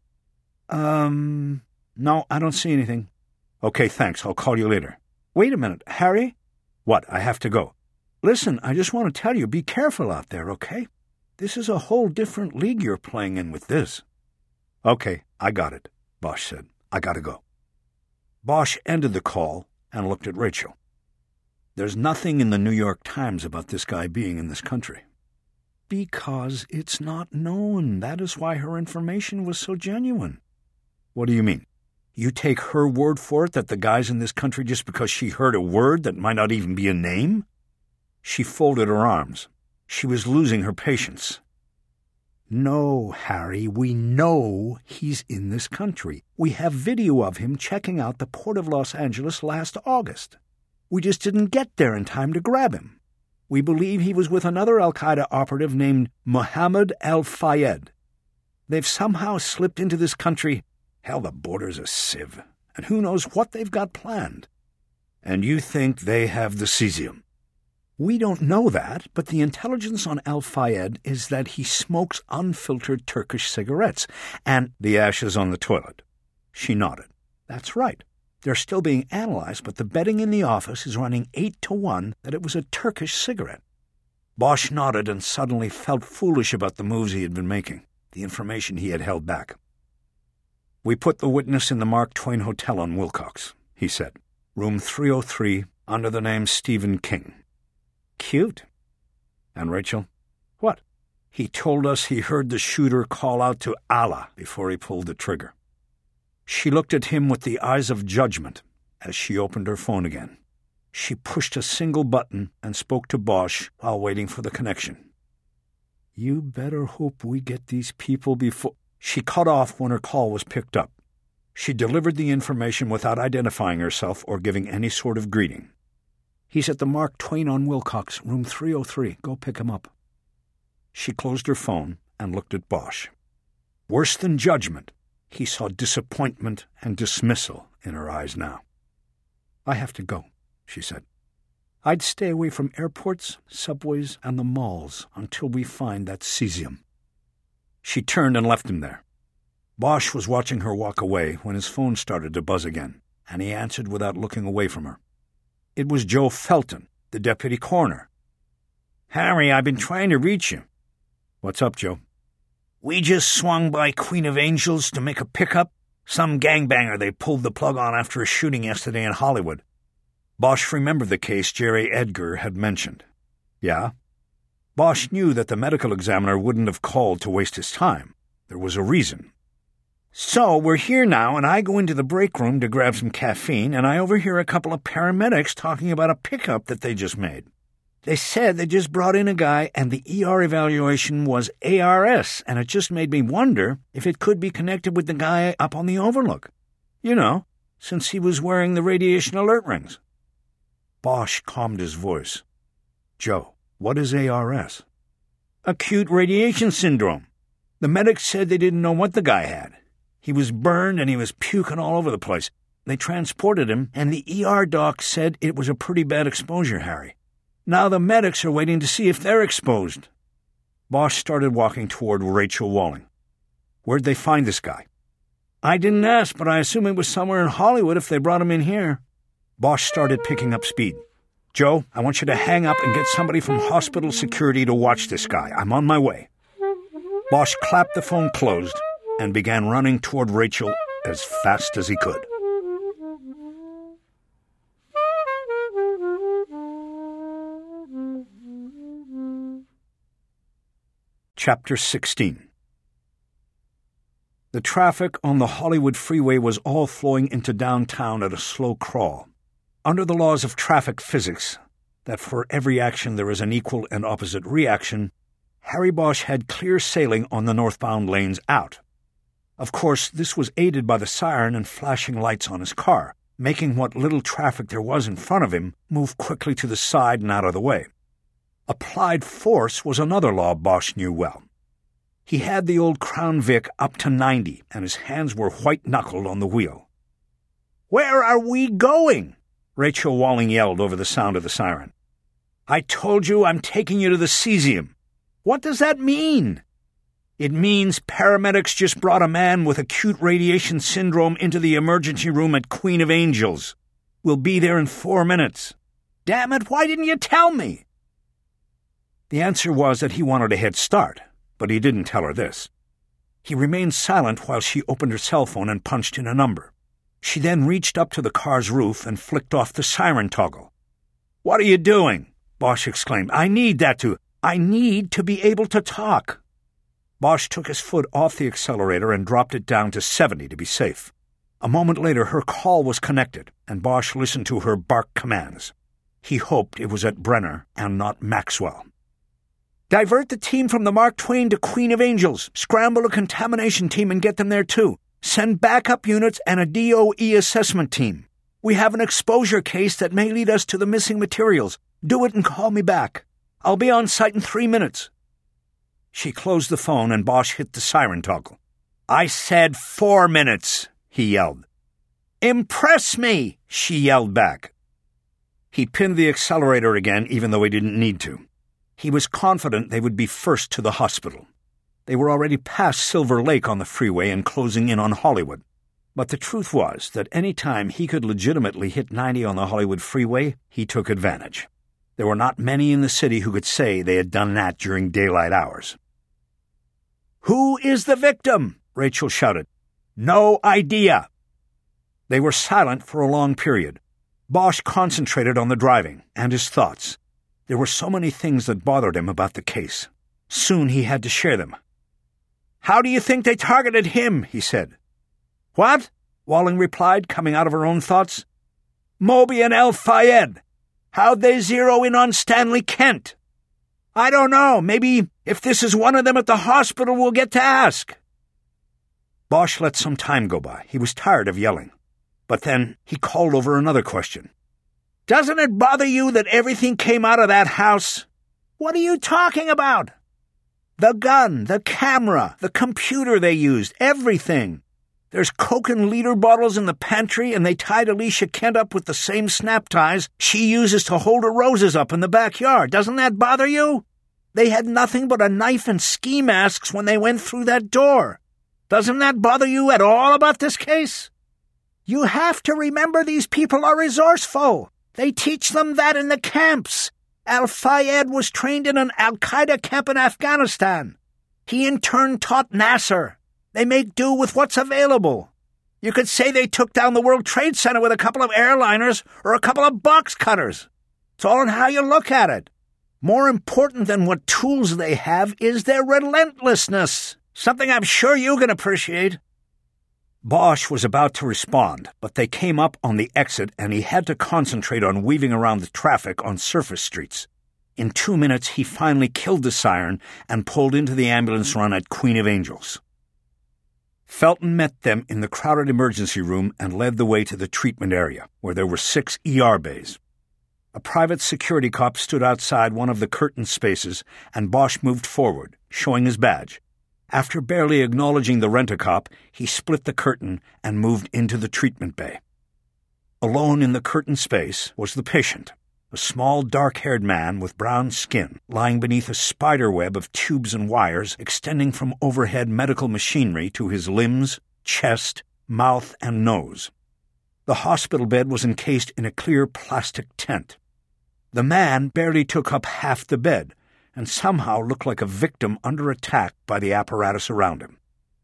No, I don't see anything." "Okay, thanks. I'll call you later." "Wait a minute, Harry?" "What? I have to go." "Listen, I just want to tell you, be careful out there, okay? This is a whole different league you're playing in with this." "Okay, I got it," Bosch said. "I gotta go." Bosch ended the call and looked at Rachel. "There's nothing in the New York Times about this guy being in this country." "Because it's not known. That is why her information was so genuine." "What do you mean?" You take her word for it that the guy's in this country just because she heard a word that might not even be a name? She folded her arms. She was losing her patience. No, Harry, we know he's in this country. We have video of him checking out the port of Los Angeles last August. We just didn't get there in time to grab him. We believe he was with another al-Qaeda operative named Mohammed al-Fayed. They've somehow slipped into this country. Hell, the border's a sieve. And who knows what they've got planned. And you think they have the cesium? We don't know that, but the intelligence on al-Fayed is that he smokes unfiltered Turkish cigarettes, and the ashes on the toilet. She nodded. That's right. They're still being analyzed, but the betting in the office is running 8-1 that it was a Turkish cigarette. Bosch nodded and suddenly felt foolish about the moves he had been making, the information he had held back. We put the witness in the Mark Twain Hotel on Wilcox, he said. Room 303, under the name Stephen King. Cute. And Rachel? What? He told us he heard the shooter call out to Allah before he pulled the trigger. She looked at him with the eyes of judgment as she opened her phone again. She pushed a single button and spoke to Bosch while waiting for the connection. You better hope we get these people before... She cut off when her call was picked up. She delivered the information without identifying herself or giving any sort of greeting. He's at the Mark Twain on Wilcox, room 303. Go pick him up. She closed her phone and looked at Bosch. Worse than judgment, he saw disappointment and dismissal in her eyes now. I have to go, she said. I'd stay away from airports, subways, and the malls until we find that cesium. She turned and left him there. Bosch was watching her walk away when his phone started to buzz again, and he answered without looking away from her. It was Joe Felton, the deputy coroner. Harry, I've been trying to reach you. What's up, Joe? We just swung by Queen of Angels to make a pickup. Some gangbanger they pulled the plug on after a shooting yesterday in Hollywood. Bosch remembered the case Jerry Edgar had mentioned. Yeah? Bosch knew that the medical examiner wouldn't have called to waste his time. There was a reason. So we're here now, and I go into the break room to grab some caffeine, and I overhear a couple of paramedics talking about a pickup that they just made. They said they just brought in a guy, and the ER evaluation was ARS, and it just made me wonder if it could be connected with the guy up on the Overlook. You know, since he was wearing the radiation alert rings. Bosch calmed his voice. Joe, what is ARS? Acute radiation syndrome. The medics said they didn't know what the guy had. He was burned and he was puking all over the place. They transported him, and the ER doc said it was a pretty bad exposure, Harry. Now the medics are waiting to see if they're exposed. Bosch started walking toward Rachel Walling. Where'd they find this guy? I didn't ask, but I assume it was somewhere in Hollywood if they brought him in here. Bosch started picking up speed. Joe, I want you to hang up and get somebody from hospital security to watch this guy. I'm on my way. Bosch clapped the phone closed and began running toward Rachel as fast as he could. Chapter 16. The traffic on the Hollywood freeway was all flowing into downtown at a slow crawl. Under the laws of traffic physics, that for every action there is an equal and opposite reaction, Harry Bosch had clear sailing on the northbound lanes out. Of course, this was aided by the siren and flashing lights on his car, making what little traffic there was in front of him move quickly to the side and out of the way. Applied force was another law Bosch knew well. He had the old Crown Vic up to 90, and his hands were white-knuckled on the wheel. "Where are we going?" Rachel Walling yelled over the sound of the siren. "I told you I'm taking you to the cesium." "What does that mean?" "It means paramedics just brought a man with acute radiation syndrome into the emergency room at Queen of Angels. We'll be there in 4 minutes." "Damn it, why didn't you tell me?" The answer was that he wanted a head start, but he didn't tell her this. He remained silent while she opened her cell phone and punched in a number. She then reached up to the car's roof and flicked off the siren toggle. "What are you doing?" Bosch exclaimed. I need to be able to talk." Bosch took his foot off the accelerator and dropped it down to 70 to be safe. A moment later, her call was connected, and Bosch listened to her bark commands. He hoped it was at Brenner and not Maxwell. "Divert the team from the Mark Twain to Queen of Angels. Scramble a contamination team and get them there too. Send backup units and a DOE assessment team. We have an exposure case that may lead us to the missing materials. Do it and call me back. I'll be on site in 3 minutes." She closed the phone and Bosch hit the siren toggle. "I said 4 minutes," he yelled. "Impress me," she yelled back. He pinned the accelerator again, even though he didn't need to. He was confident they would be first to the hospital. They were already past Silver Lake on the freeway and closing in on Hollywood. But the truth was that any time he could legitimately hit 90 on the Hollywood freeway, he took advantage. There were not many in the city who could say they had done that during daylight hours. "Who is the victim?" Rachel shouted. "No idea." They were silent for a long period. Bosch concentrated on the driving and his thoughts. There were so many things that bothered him about the case. Soon he had to share them. "How do you think they targeted him?" he said. "What?" Walling replied, coming out of her own thoughts. "Moby and El Fayed. How'd they zero in on Stanley Kent?" "I don't know. Maybe if this is one of them at the hospital, we'll get to ask." Bosch let some time go by. He was tired of yelling. But then he called over another question. "Doesn't it bother you that everything came out of that house?" "What are you talking about?" "The gun, the camera, the computer they used, everything. There's Coke and liter bottles in the pantry, and they tied Alicia Kent up with the same snap ties she uses to hold her roses up in the backyard. Doesn't that bother you? They had nothing but a knife and ski masks when they went through that door. Doesn't that bother you at all about this case? You have to remember these people are resourceful. They teach them that in the camps. Al-Fayed was trained in an Al-Qaeda camp in Afghanistan. He in turn taught Nasser. They make do with what's available. You could say they took down the World Trade Center with a couple of airliners or a couple of box cutters. It's all in how you look at it. More important than what tools they have is their relentlessness, something I'm sure you can appreciate." Bosch was about to respond, but they came up on the exit and he had to concentrate on weaving around the traffic on surface streets. In 2 minutes, he finally killed the siren and pulled into the ambulance run at Queen of Angels. Felton met them in the crowded emergency room and led the way to the treatment area, where there were 6 ER bays. A private security cop stood outside one of the curtained spaces, and Bosch moved forward, showing his badge. After barely acknowledging the rent-a-cop, he split the curtain and moved into the treatment bay. Alone in the curtained space was the patient, a small dark-haired man with brown skin, lying beneath a spider web of tubes and wires extending from overhead medical machinery to his limbs, chest, mouth, and nose. The hospital bed was encased in a clear plastic tent. The man barely took up half the bed, and somehow looked like a victim under attack by the apparatus around him.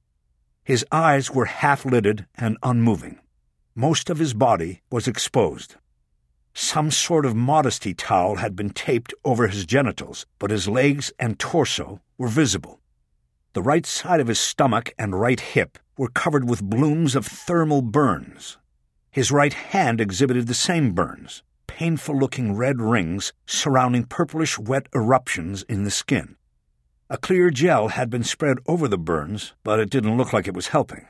His eyes were half-lidded and unmoving. Most of his body was exposed. Some sort of modesty towel had been taped over his genitals, but his legs and torso were visible. The right side of his stomach and right hip were covered with blooms of thermal burns. His right hand exhibited the same burns, painful-looking red rings surrounding purplish wet eruptions in the skin. A clear gel had been spread over the burns, but it didn't look like it was helping.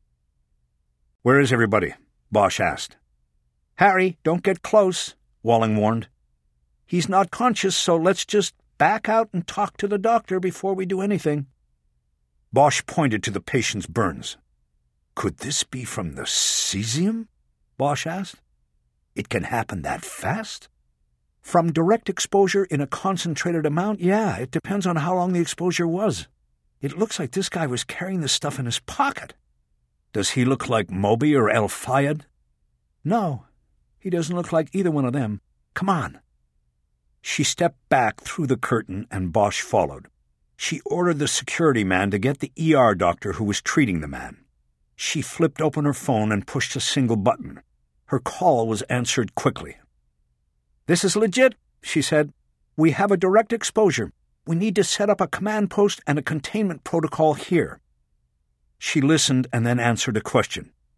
"Where is everybody?" Bosch asked. "Harry, don't get close," Walling warned. "He's not conscious, so let's just back out and talk to the doctor before we do anything." Bosch pointed to the patient's burns. "Could this be from the cesium?" Bosch asked. "It can happen that fast?" "From direct exposure in a concentrated amount, yeah, it depends on how long the exposure was. It looks like this guy was carrying the stuff in his pocket." "Does he look like Moby or El Fayed?" "No, he doesn't look like either one of them. Come on." She stepped back through the curtain and Bosch followed. She ordered the security man to get the ER doctor who was treating the man. She flipped open her phone and pushed a single button. Her call was answered quickly. "This is legit," she said. "We have a direct exposure. We need to set up a command post and a containment protocol here." She listened and then answered a question.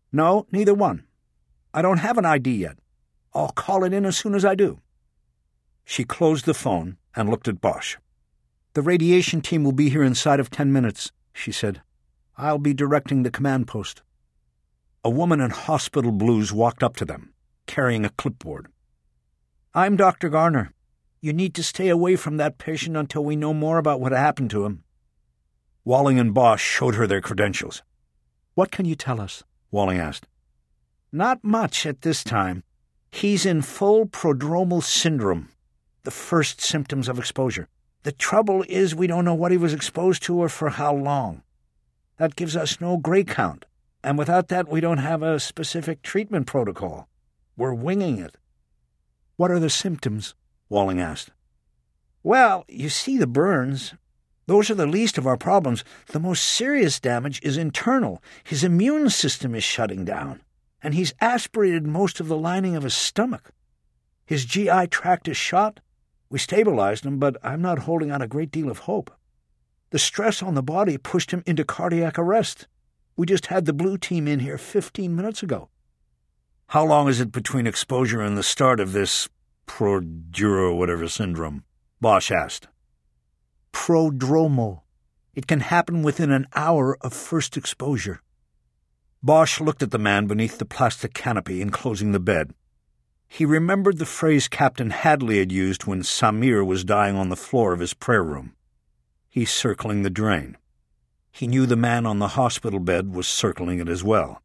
No, neither one. I don't have an ID yet. I'll call it in as soon as I do. She closed the phone and looked at Bosch. The radiation team will be here inside of 10 minutes, she said. I'll be directing the command post. A woman in hospital blues walked up to them, carrying a clipboard. I'm Dr. Garner. You need to stay away from that patient until we know more about what happened to him. Walling and Bosch showed her their credentials. What can you tell us? Walling asked. Not much at this time. He's in full prodromal syndrome, the first symptoms of exposure. The trouble is we don't know what he was exposed to or for how long. That gives us no gray count, and without that we don't have a specific treatment protocol. We're winging it. What are the symptoms? Walling asked. Well, you see the burns. Those are the least of our problems. The most serious damage is internal. His immune system is shutting down, and he's aspirated most of the lining of his stomach. His GI tract is shot. We stabilized him, but I'm not holding out a great deal of hope. The stress on the body pushed him into cardiac arrest. We just had the blue team in here 15 minutes ago. How long is it between exposure and the start of this whatever syndrome? Bosch asked. Prodromal. It can happen within an hour of first exposure. Bosch looked at the man beneath the plastic canopy enclosing the bed. He remembered the phrase Captain Hadley had used when Samir was dying on the floor of his prayer room. He's circling the drain. He knew the man on the hospital bed was circling it as well.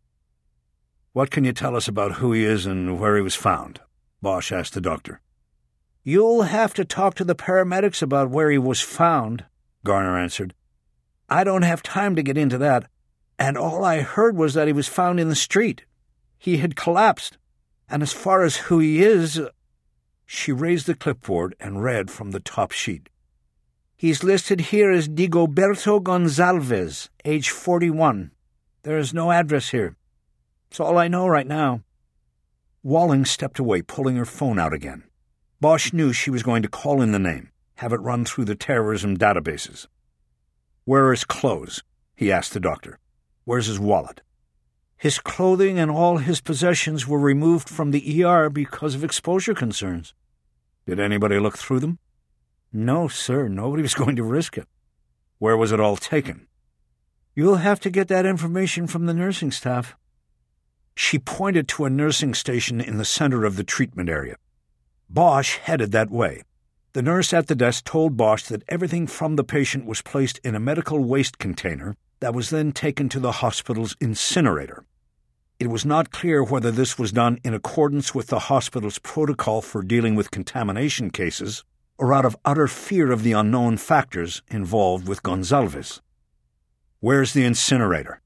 What can you tell us about who he is and where he was found? Bosch asked the doctor. You'll have to talk to the paramedics about where he was found, Garner answered. I don't have time to get into that, and all I heard was that he was found in the street. He had collapsed, and as far as who he is... She raised the clipboard and read from the top sheet. He's listed here as Digoberto Gonzalez, age 41. There is no address here. It's all I know right now. Walling stepped away, pulling her phone out again. Bosch knew she was going to call in the name, have it run through the terrorism databases. Where are his clothes? He asked the doctor. Where's his wallet? His clothing and all his possessions were removed from the ER because of exposure concerns. Did anybody look through them? No, sir. Nobody was going to risk it. Where was it all taken? You'll have to get that information from the nursing staff. She pointed to a nursing station in the center of the treatment area. Bosch headed that way. The nurse at the desk told Bosch that everything from the patient was placed in a medical waste container that was then taken to the hospital's incinerator. It was not clear whether this was done in accordance with the hospital's protocol for dealing with contamination cases or out of utter fear of the unknown factors involved with Gonzalez. Where's the incinerator?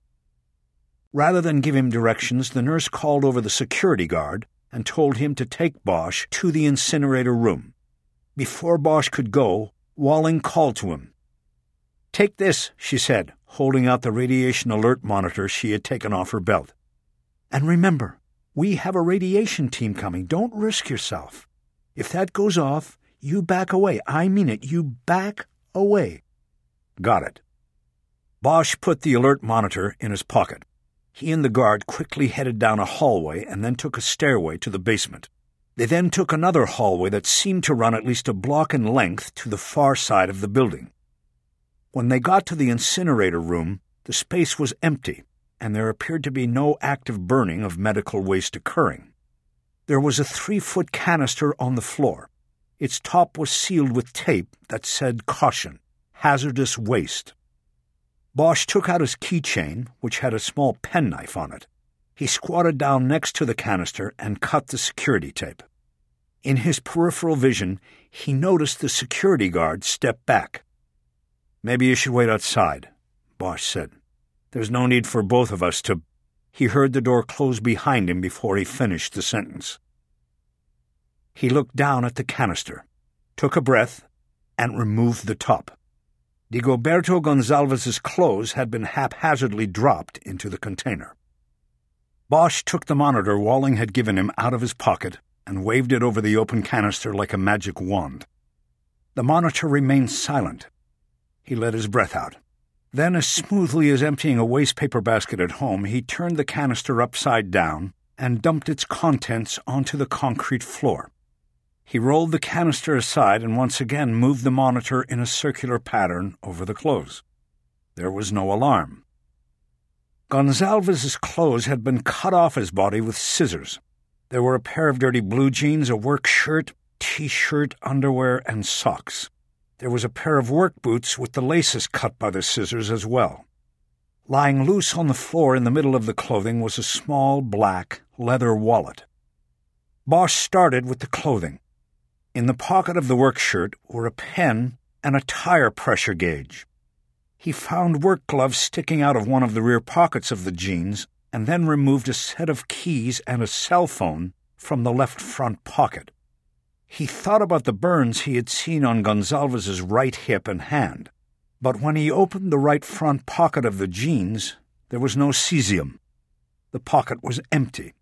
Rather than give him directions, the nurse called over the security guard and told him to take Bosch to the incinerator room. Before Bosch could go, Walling called to him. Take this, she said, holding out the radiation alert monitor she had taken off her belt. And remember, we have a radiation team coming. Don't risk yourself. If that goes off, you back away. I mean it. You back away. Got it. Bosch put the alert monitor in his pocket. He and the guard quickly headed down a hallway and then took a stairway to the basement. They then took another hallway that seemed to run at least a block in length to the far side of the building. When they got to the incinerator room, the space was empty, and there appeared to be no active burning of medical waste occurring. There was a 3-foot canister on the floor. Its top was sealed with tape that said "Caution, hazardous waste." Bosch took out his keychain, which had a small penknife on it. He squatted down next to the canister and cut the security tape. In his peripheral vision, he noticed the security guard step back. "Maybe you should wait outside," Bosch said. "There's no need for both of us to—" He heard the door close behind him before he finished the sentence. He looked down at the canister, took a breath, and removed the top. Digoberto Gonzalez's clothes had been haphazardly dropped into the container. Bosch took the monitor Walling had given him out of his pocket and waved it over the open canister like a magic wand. The monitor remained silent. He let his breath out. Then, as smoothly as emptying a wastepaper basket at home, he turned the canister upside down and dumped its contents onto the concrete floor. He rolled the canister aside and once again moved the monitor in a circular pattern over the clothes. There was no alarm. Gonsalves's clothes had been cut off his body with scissors. There were a pair of dirty blue jeans, a work shirt, T-shirt, underwear, and socks. There was a pair of work boots with the laces cut by the scissors as well. Lying loose on the floor in the middle of the clothing was a small black leather wallet. Bosch started with the clothing. In the pocket of the work shirt were a pen and a tire pressure gauge. He found work gloves sticking out of one of the rear pockets of the jeans and then removed a set of keys and a cell phone from the left front pocket. He thought about the burns he had seen on Gonsalves's right hip and hand, but when he opened the right front pocket of the jeans, there was no cesium. The pocket was empty.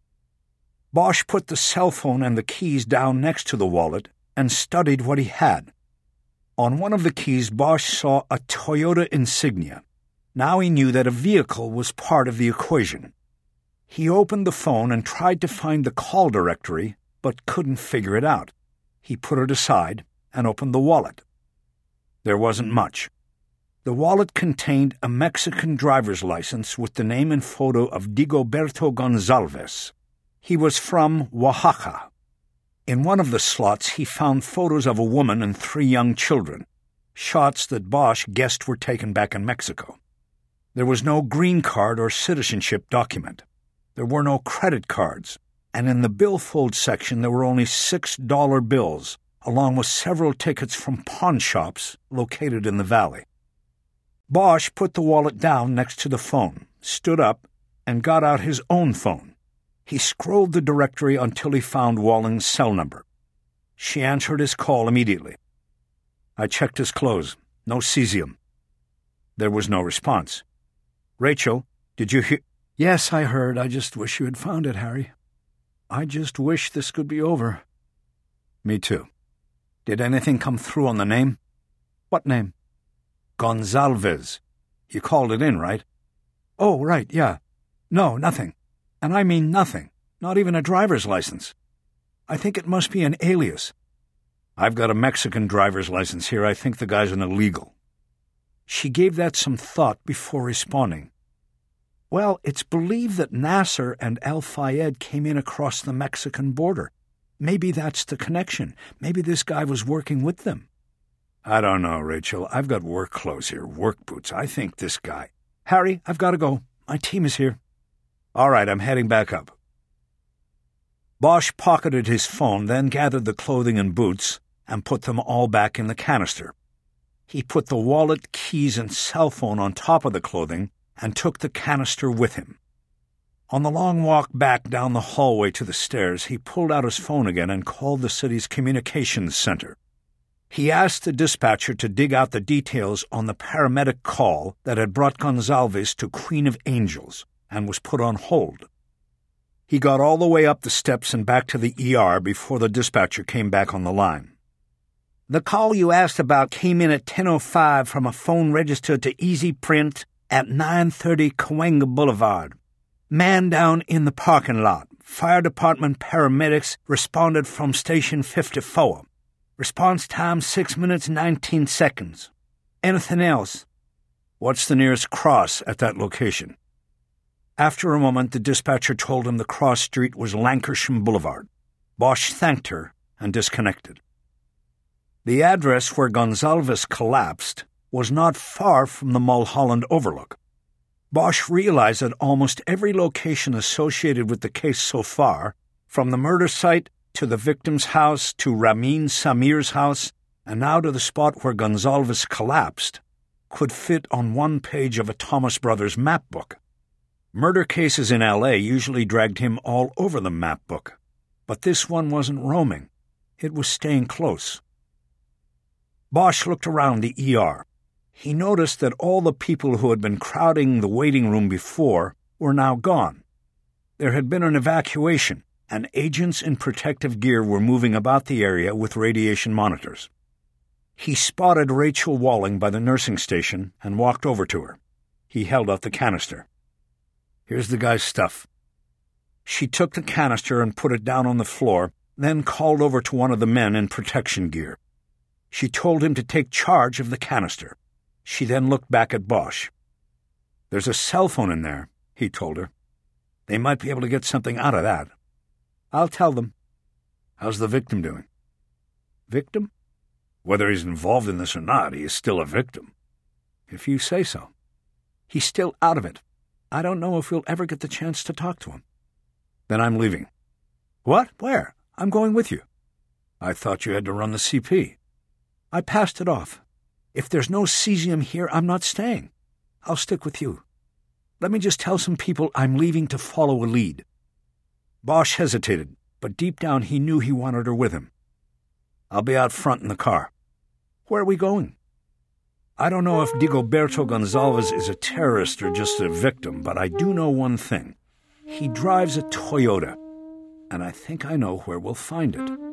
Bosch put the cell phone and the keys down next to the wallet and studied what he had. On one of the keys, Bosch saw a Toyota Insignia. Now he knew that a vehicle was part of the equation. He opened the phone and tried to find the call directory, but couldn't figure it out. He put it aside and opened the wallet. There wasn't much. The wallet contained a Mexican driver's license with the name and photo of Digoberto Gonsalves. He was from Oaxaca. In one of the slots, he found photos of a woman and 3 young children, shots that Bosch guessed were taken back in Mexico. There was no green card or citizenship document. There were no credit cards, and in the billfold section there were only $6 bills, along with several tickets from pawn shops located in the valley. Bosch put the wallet down next to the phone, stood up, and got out his own phone. He scrolled the directory until he found Walling's cell number. She answered his call immediately. I checked his clothes. No cesium. There was no response. Rachel, did you hear? Yes, I heard. I just wish you had found it, Harry. I just wish this could be over. Me too. Did anything come through on the name? What name? Gonsalves. You called it in, right? Oh, right, yeah. No, nothing. And I mean nothing. Not even a driver's license. I think it must be an alias. I've got a Mexican driver's license here. I think the guy's an illegal. She gave that some thought before responding. Well, it's believed that Nasser and El Fayed came in across the Mexican border. Maybe that's the connection. Maybe this guy was working with them. I don't know, Rachel. I've got work clothes here, work boots. I think this guy... Harry, I've got to go. My team is here. All right, I'm heading back up. Bosch pocketed his phone, then gathered the clothing and boots and put them all back in the canister. He put the wallet, keys, and cell phone on top of the clothing and took the canister with him. On the long walk back down the hallway to the stairs, he pulled out his phone again and called the city's communications center. He asked the dispatcher to dig out the details on the paramedic call that had brought Gonsalves to Queen of Angels and was put on hold. He got all the way up the steps and back to the ER before the dispatcher came back on the line. The call you asked about came in at 10:05 from a phone registered to Easy Print at 930 Cahuenga Boulevard. Man down in the parking lot. Fire department paramedics responded from Station 54. Response time 6 minutes 19 seconds. Anything else? What's the nearest cross at that location? After a moment, the dispatcher told him the cross street was Lankershim Boulevard. Bosch thanked her and disconnected. The address where Gonsalves collapsed was not far from the Mulholland Overlook. Bosch realized that almost every location associated with the case so far, from the murder site to the victim's house to Ramin Samir's house, and now to the spot where Gonsalves collapsed, could fit on one page of a Thomas Brothers map book. Murder cases in L.A. usually dragged him all over the map book, but this one wasn't roaming. It was staying close. Bosch looked around the ER. He noticed that all the people who had been crowding the waiting room before were now gone. There had been an evacuation, and agents in protective gear were moving about the area with radiation monitors. He spotted Rachel Walling by the nursing station and walked over to her. He held out the canister. "Here's the guy's stuff." She took the canister and put it down on the floor, then called over to one of the men in protection gear. She told him to take charge of the canister. She then looked back at Bosch. "There's a cell phone in there," he told her. "They might be able to get something out of that." "I'll tell them." "How's the victim doing?" "Victim? Whether he's involved in this or not, he is still a victim." "If you say so. He's still out of it. I don't know if we'll ever get the chance to talk to him." "Then I'm leaving." "What? Where?" "I'm going with you." "I thought you had to run the CP." "I passed it off. If there's no cesium here, I'm not staying. I'll stick with you. Let me just tell some people I'm leaving to follow a lead." Bosch hesitated, but deep down he knew he wanted her with him. "I'll be out front in the car." "Where are we going?" "I don't know if Digoberto Gonzalez is a terrorist or just a victim, but I do know one thing. He drives a Toyota, and I think I know where we'll find it."